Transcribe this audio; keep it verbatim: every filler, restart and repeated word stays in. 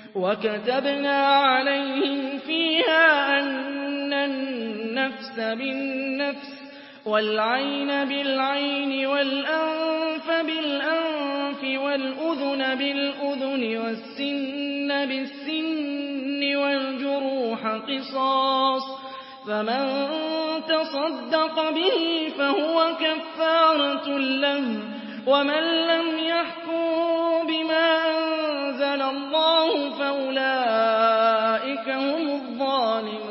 وَكَتَبْنَا عَلَيْهِمْ فِيهَا أَنَّ النَّفْسَ بِالنَّفْسِ وَالْعَيْنَ بِالْعَيْنِ وَالْأَنفَ بِالْأَنفِ وَالْأُذُنَ بِالْأُذُنِ وَالسِّنَّ بِالسِّنِّ وَالْجُرُوحَ قِصَاصٌ ۚ فَمَن تَصَدَّقَ بِهِ فَهُوَ كَفَّارَةٌ لَّهُ ۚ وَمَن لَّمْ يَحْكُم بِمَا أَنزَلَ اللَّهُ فَأُولَٰئِكَ هُمُ الظَّالِمُونَ.